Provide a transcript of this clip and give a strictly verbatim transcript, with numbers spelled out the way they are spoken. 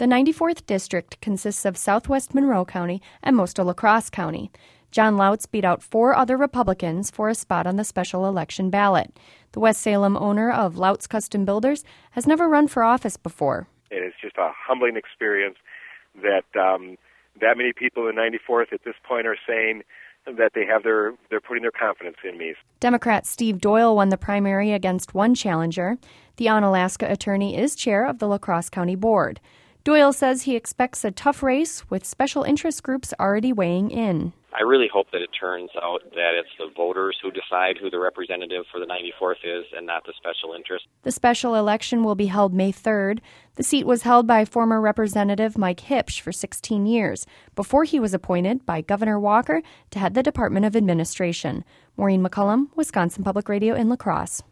The ninety-fourth District consists of southwest Monroe County and most of La Crosse County. John Lautz beat out four other Republicans for a spot on the special election ballot. The West Salem owner of Lautz Custom Builders has never run for office before. And it's just a humbling experience that um, that many people in ninety-fourth at this point are saying that they have their, they're putting their confidence in me. Democrat Steve Doyle won the primary against one challenger. The Onalaska attorney is chair of the La Crosse County Board. Doyle says he expects a tough race with special interest groups already weighing in. I really hope that it turns out that it's the voters who decide who the representative for the ninety-fourth is and not the special interest. The special election will be held May third. The seat was held by former Representative Mike Hipsch for sixteen years before he was appointed by Governor Walker to head the Department of Administration. Maureen McCullum, Wisconsin Public Radio in La Crosse.